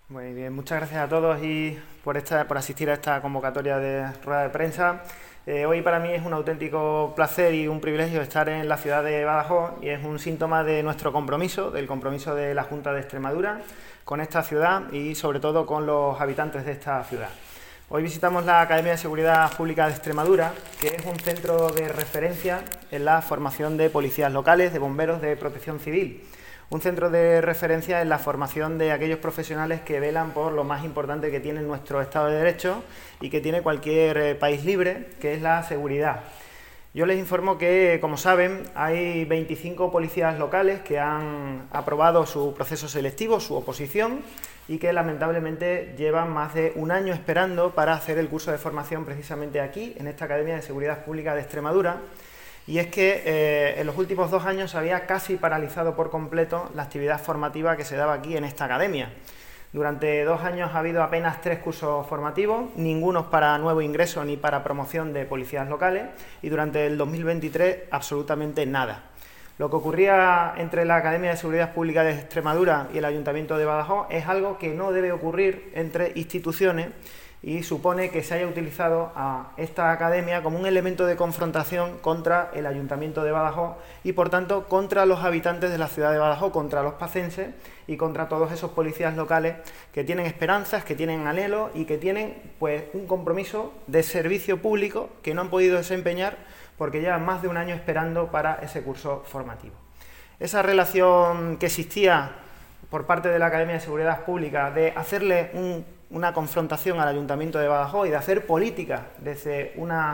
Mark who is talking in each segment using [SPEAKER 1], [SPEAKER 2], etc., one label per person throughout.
[SPEAKER 1] Muy bien, muchas gracias a todos y por asistir a esta convocatoria de rueda de prensa. Hoy para mí es un auténtico placer y un privilegio estar en la ciudad de Badajoz y es un síntoma de nuestro compromiso, del compromiso de la Junta de Extremadura con esta ciudad y sobre todo con los habitantes de esta ciudad. Hoy visitamos la Academia de Seguridad Pública de Extremadura, que es un centro de referencia en la formación de policías locales, de bomberos, de protección civil. Un centro de referencia en la formación de aquellos profesionales que velan por lo más importante que tiene nuestro Estado de Derecho y que tiene cualquier país libre, que es la seguridad. Yo les informo que, como saben, hay 25 policías locales que han aprobado su proceso selectivo, su oposición, y que lamentablemente llevan más de un año esperando para hacer el curso de formación precisamente aquí, en esta Academia de Seguridad Pública de Extremadura. Y es que en los últimos 2 años se había casi paralizado por completo la actividad formativa que se daba aquí en esta academia. Durante 2 años ha habido apenas 3 cursos formativos, ninguno para nuevo ingreso ni para promoción de policías locales, y durante el 2023 absolutamente nada. Lo que ocurría entre la Academia de Seguridad Pública de Extremadura y el Ayuntamiento de Badajoz es algo que no debe ocurrir entre instituciones y supone que se haya utilizado a esta academia como un elemento de confrontación contra el Ayuntamiento de Badajoz y, por tanto, contra los habitantes de la ciudad de Badajoz, contra los pacenses y contra todos esos policías locales que tienen esperanzas, que tienen anhelos y que tienen pues un compromiso de servicio público que no han podido desempeñar porque llevan más de un año esperando para ese curso formativo. Esa relación que existía por parte de la Academia de Seguridad Pública de hacerle una confrontación al Ayuntamiento de Badajoz y de hacer política desde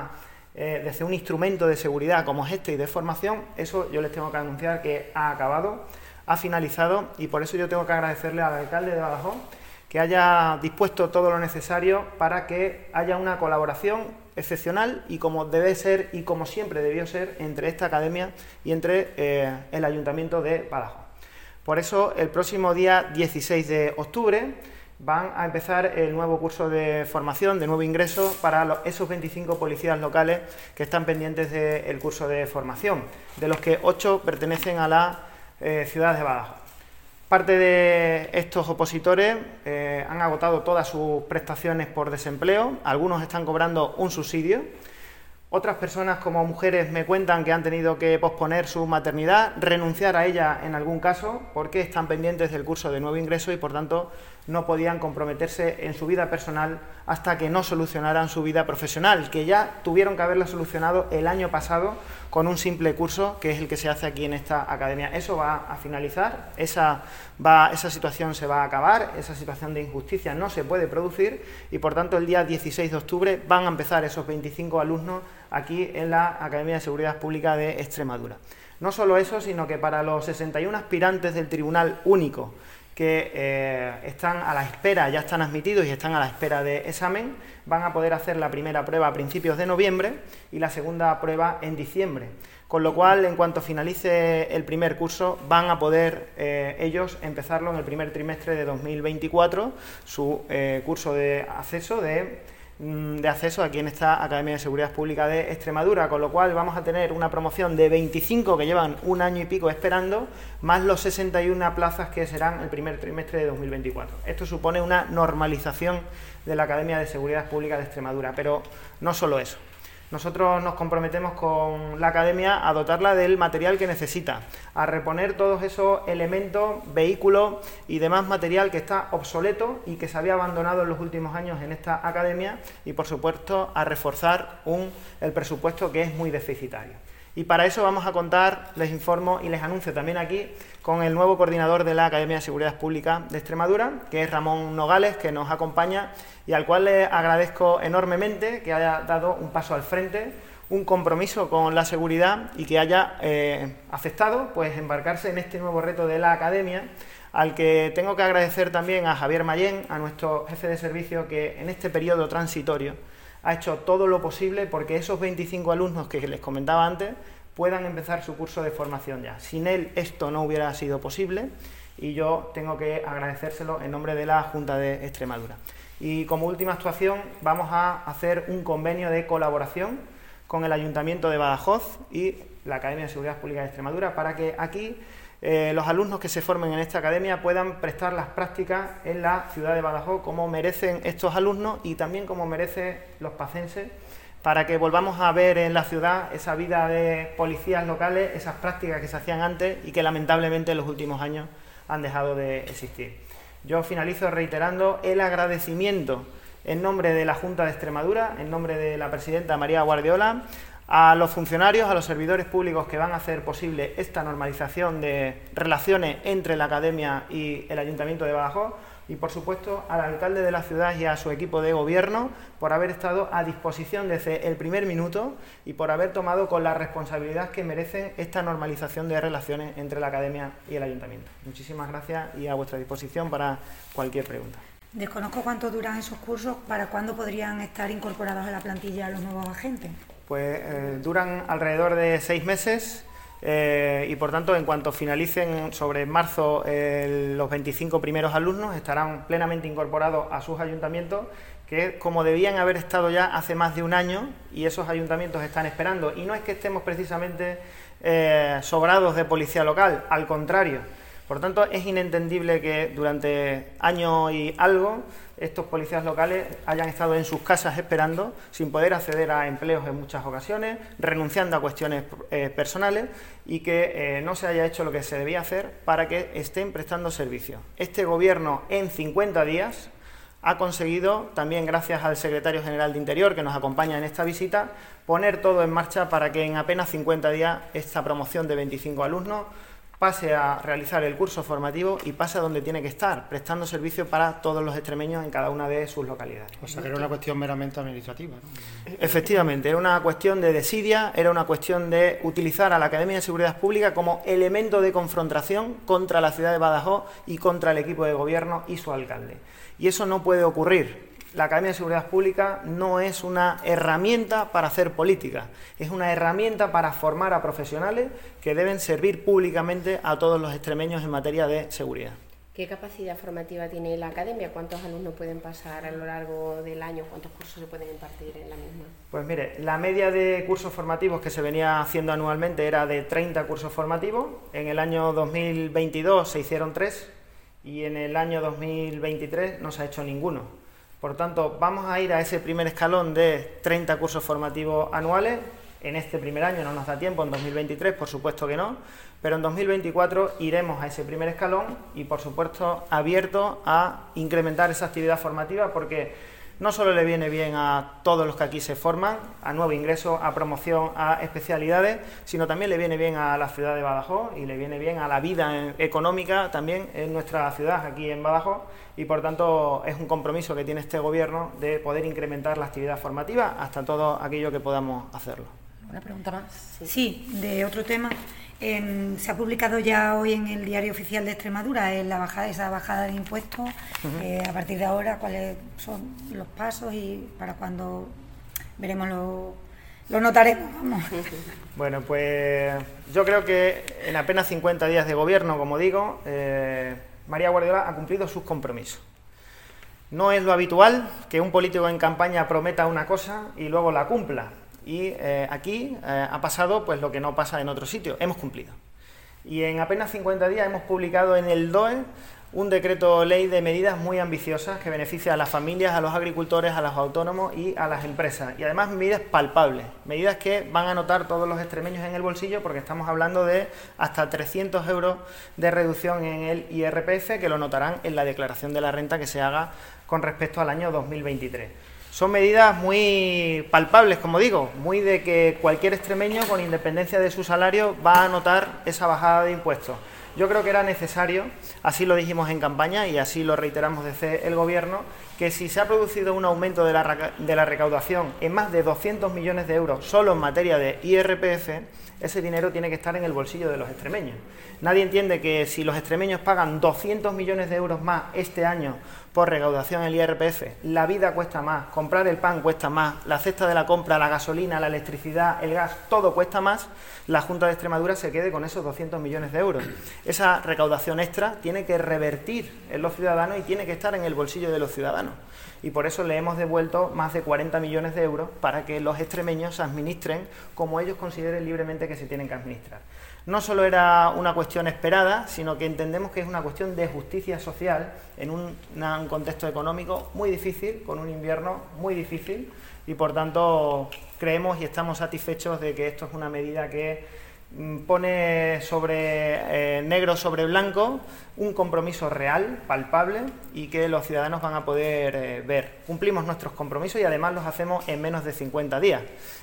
[SPEAKER 1] un instrumento de seguridad como es este y de formación, eso yo les tengo que anunciar que ha acabado, ha finalizado, y por eso yo tengo que agradecerle al alcalde de Badajoz que haya dispuesto todo lo necesario para que haya una colaboración excepcional y como debe ser y como siempre debió ser entre esta academia y entre el Ayuntamiento de Badajoz. Por eso el próximo día 16 de octubre van a empezar el nuevo curso de formación, de nuevo ingreso para esos 25 policías locales que están pendientes del curso de formación, de los que 8 pertenecen a la ciudad de Badajoz. Parte de estos opositores han agotado todas sus prestaciones por desempleo, algunos están cobrando un subsidio. Otras personas, como mujeres, me cuentan que han tenido que posponer su maternidad, renunciar a ella en algún caso, porque están pendientes del curso de nuevo ingreso y, por tanto, no podían comprometerse en su vida personal hasta que no solucionaran su vida profesional, que ya tuvieron que haberla solucionado el año pasado con un simple curso, que es el que se hace aquí en esta academia. Eso va a finalizar, esa situación se va a acabar, esa situación de injusticia no se puede producir y, por tanto, el día 16 de octubre van a empezar esos 25 alumnos aquí en la Academia de Seguridad Pública de Extremadura. No solo eso, sino que para los 61 aspirantes del Tribunal Único que están a la espera, ya están admitidos y están a la espera de examen, van a poder hacer la primera prueba a principios de noviembre y la segunda prueba en diciembre. Con lo cual, en cuanto finalice el primer curso, van a poder ellos empezarlo en el primer trimestre de 2024, su curso de acceso aquí en esta Academia de Seguridad Pública de Extremadura, con lo cual vamos a tener una promoción de 25 que llevan un año y pico esperando, más los 61 plazas que serán el primer trimestre de 2024. Esto supone una normalización de la Academia de Seguridad Pública de Extremadura, pero no solo eso. Nosotros nos comprometemos con la academia a dotarla del material que necesita, a reponer todos esos elementos, vehículos y demás material que está obsoleto y que se había abandonado en los últimos años en esta academia y, por supuesto, a reforzar el presupuesto que es muy deficitario. Y para eso vamos a contar, les informo y les anuncio también aquí, con el nuevo coordinador de la Academia de Seguridad Pública de Extremadura, que es Ramón Nogales, que nos acompaña y al cual le agradezco enormemente que haya dado un paso al frente, un compromiso con la seguridad y que haya aceptado pues, embarcarse en este nuevo reto de la Academia, al que tengo que agradecer también a Javier Mayén, a nuestro jefe de servicio, que en este periodo transitorio ha hecho todo lo posible porque esos 25 alumnos que les comentaba antes puedan empezar su curso de formación ya. Sin él esto no hubiera sido posible y yo tengo que agradecérselo en nombre de la Junta de Extremadura. Y como última actuación vamos a hacer un convenio de colaboración con el Ayuntamiento de Badajoz y la Academia de Seguridad Pública de Extremadura para que aquí los alumnos que se formen en esta academia puedan prestar las prácticas en la ciudad de Badajoz como merecen estos alumnos y también como merecen los pacenses, para que volvamos a ver en la ciudad esa vida de policías locales, esas prácticas que se hacían antes y que lamentablemente en los últimos años han dejado de existir. Yo finalizo reiterando el agradecimiento en nombre de la Junta de Extremadura, en nombre de la presidenta María Guardiola, a los funcionarios, a los servidores públicos que van a hacer posible esta normalización de relaciones entre la academia y el Ayuntamiento de Badajoz, y por supuesto al alcalde de la ciudad y a su equipo de gobierno por haber estado a disposición desde el primer minuto y por haber tomado con la responsabilidad que merecen esta normalización de relaciones entre la academia y el ayuntamiento. Muchísimas gracias y a vuestra disposición para cualquier pregunta.
[SPEAKER 2] Desconozco cuánto duran esos cursos, ¿para cuándo podrían estar incorporados a la plantilla los nuevos agentes?
[SPEAKER 1] Pues duran alrededor de 6 meses. Y por tanto, en cuanto finalicen sobre marzo los 25 primeros alumnos, estarán plenamente incorporados a sus ayuntamientos, que como debían haber estado ya hace más de un año, y esos ayuntamientos están esperando. Y no es que estemos precisamente sobrados de policía local, al contrario. Por tanto, es inentendible que durante año y algo estos policías locales hayan estado en sus casas esperando, sin poder acceder a empleos en muchas ocasiones, renunciando a cuestiones personales y que no se haya hecho lo que se debía hacer para que estén prestando servicio. Este Gobierno en 50 días ha conseguido, también gracias al secretario general de Interior que nos acompaña en esta visita, poner todo en marcha para que en apenas 50 días esta promoción de 25 alumnos pase a realizar el curso formativo y pase a donde tiene que estar, prestando servicio para todos los extremeños en cada una de sus localidades.
[SPEAKER 3] O sea, que era una cuestión meramente administrativa, ¿no?
[SPEAKER 1] Efectivamente, era una cuestión de desidia, era una cuestión de utilizar a la Academia de Seguridad Pública como elemento de confrontación contra la ciudad de Badajoz y contra el equipo de gobierno y su alcalde. Y eso no puede ocurrir. La Academia de Seguridad Pública no es una herramienta para hacer política, es una herramienta para formar a profesionales que deben servir públicamente a todos los extremeños en materia de seguridad.
[SPEAKER 4] ¿Qué capacidad formativa tiene la academia? ¿Cuántos alumnos pueden pasar a lo largo del año? ¿Cuántos cursos se pueden impartir en la misma?
[SPEAKER 1] Pues mire, la media de cursos formativos que se venía haciendo anualmente era de 30 cursos formativos. En el año 2022 se hicieron 3 y en el año 2023 no se ha hecho ninguno. Por tanto, vamos a ir a ese primer escalón de 30 cursos formativos anuales. En este primer año no nos da tiempo, en 2023 por supuesto que no, pero en 2024 iremos a ese primer escalón y por supuesto abierto a incrementar esa actividad formativa, porque no solo le viene bien a todos los que aquí se forman, a nuevo ingreso, a promoción, a especialidades, sino también le viene bien a la ciudad de Badajoz y le viene bien a la vida económica también en nuestra ciudad, aquí en Badajoz, y por tanto es un compromiso que tiene este Gobierno de poder incrementar la actividad formativa hasta todo aquello que podamos hacerlo.
[SPEAKER 2] ¿Una pregunta más? Sí, de otro tema. Se ha publicado ya hoy en el Diario Oficial de Extremadura esa bajada de impuestos. A partir de ahora, ¿cuáles son los pasos y para cuándo veremos lo notaremos? Vamos.
[SPEAKER 1] Bueno, pues yo creo que en apenas 50 días de gobierno, como digo, María Guardiola ha cumplido sus compromisos. No es lo habitual que un político en campaña prometa una cosa y luego la cumpla. Y aquí ha pasado pues lo que no pasa en otros sitios, hemos cumplido. Y en apenas 50 días hemos publicado en el DOE un decreto ley de medidas muy ambiciosas que beneficia a las familias, a los agricultores, a los autónomos y a las empresas. Y además medidas palpables, medidas que van a notar todos los extremeños en el bolsillo, porque estamos hablando de hasta 300 euros de reducción en el IRPF, que lo notarán en la declaración de la renta que se haga con respecto al año 2023. Son medidas muy palpables, como digo, muy de que cualquier extremeño, con independencia de su salario, va a notar esa bajada de impuestos. Yo creo que era necesario, así lo dijimos en campaña y así lo reiteramos desde el Gobierno, que si se ha producido un aumento de la recaudación en más de 200 millones de euros solo en materia de IRPF, ese dinero tiene que estar en el bolsillo de los extremeños. Nadie entiende que si los extremeños pagan 200 millones de euros más este año por recaudación el IRPF, la vida cuesta más, comprar el pan cuesta más, la cesta de la compra, la gasolina, la electricidad, el gas, todo cuesta más, la Junta de Extremadura se quede con esos 200 millones de euros. Esa recaudación extra tiene que revertir en los ciudadanos y tiene que estar en el bolsillo de los ciudadanos. Y por eso le hemos devuelto más de 40 millones de euros para que los extremeños se administren como ellos consideren libremente que se tienen que administrar. No solo era una cuestión esperada, sino que entendemos que es una cuestión de justicia social en un contexto económico muy difícil, con un invierno muy difícil, y por tanto creemos y estamos satisfechos de que esto es una medida que pone sobre negro sobre blanco un compromiso real, palpable, y que los ciudadanos van a poder ver. Cumplimos nuestros compromisos y además los hacemos en menos de 50 días.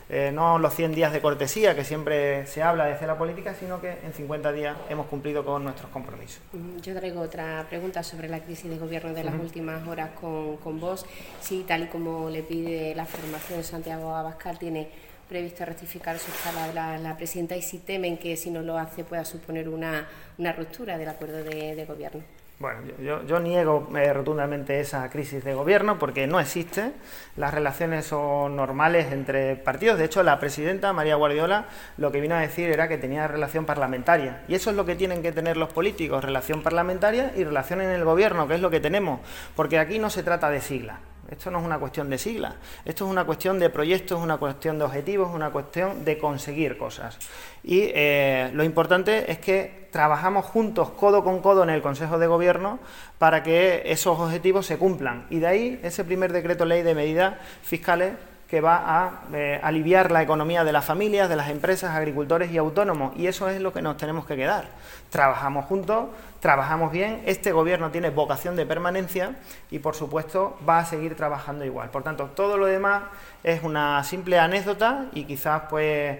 [SPEAKER 1] No los 100 días de cortesía que siempre se habla desde la política, sino que en 50 días hemos cumplido con nuestros compromisos.
[SPEAKER 4] Yo traigo otra pregunta sobre la crisis de gobierno de las últimas horas con Vox. Si, tal y como le pide la formación, Santiago Abascal tiene previsto rectificar sus palabras la presidenta, y si temen que si no lo hace pueda suponer una ruptura del acuerdo de gobierno.
[SPEAKER 1] Bueno, yo niego rotundamente esa crisis de gobierno porque no existe. Las relaciones son normales entre partidos. De hecho, la presidenta, María Guardiola, lo que vino a decir era que tenía relación parlamentaria. Y eso es lo que tienen que tener los políticos, relación parlamentaria y relación en el gobierno, que es lo que tenemos. Porque aquí no se trata de siglas. Esto no es una cuestión de siglas, esto es una cuestión de proyectos, es una cuestión de objetivos, es una cuestión de conseguir cosas. Y lo importante es que trabajamos juntos, codo con codo, en el Consejo de Gobierno para que esos objetivos se cumplan. Y de ahí ese primer decreto ley de medidas fiscales que va a aliviar la economía de las familias, de las empresas, agricultores y autónomos. Y eso es lo que nos tenemos que quedar. Trabajamos juntos, trabajamos bien, este gobierno tiene vocación de permanencia y, por supuesto, va a seguir trabajando igual. Por tanto, todo lo demás es una simple anécdota y quizás pues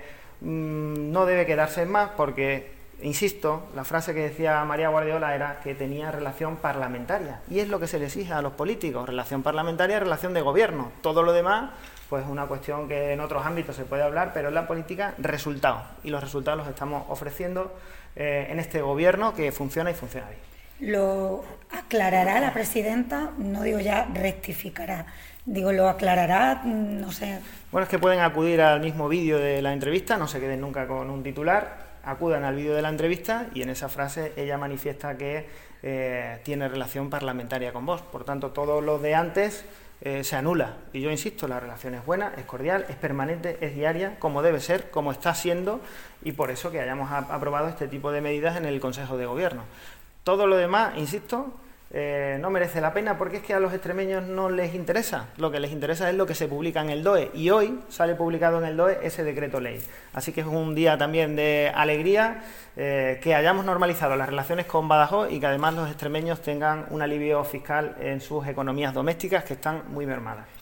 [SPEAKER 1] no debe quedarse en más porque, insisto, la frase que decía María Guardiola era que tenía relación parlamentaria. Y es lo que se le exige a los políticos, relación parlamentaria, relación de gobierno. Todo lo demás pues una cuestión que en otros ámbitos se puede hablar, pero en la política, resultados. Y los resultados los estamos ofreciendo en este gobierno que funciona y funciona bien.
[SPEAKER 2] ¿Lo aclarará la presidenta? No digo ya rectificará. Digo, ¿lo aclarará? No sé.
[SPEAKER 1] Bueno, es que pueden acudir al mismo vídeo de la entrevista, no se queden nunca con un titular, acudan al vídeo de la entrevista y en esa frase ella manifiesta que tiene relación parlamentaria con vos. Por tanto, todo lo de antes se anula. Y yo insisto, la relación es buena, es cordial, es permanente, es diaria, como debe ser, como está siendo, y por eso que hayamos aprobado este tipo de medidas en el Consejo de Gobierno. Todo lo demás, insisto, no merece la pena porque es que a los extremeños no les interesa. Lo que les interesa es lo que se publica en el DOE y hoy sale publicado en el DOE ese decreto ley. Así que es un día también de alegría que hayamos normalizado las relaciones con Badajoz y que además los extremeños tengan un alivio fiscal en sus economías domésticas que están muy mermadas.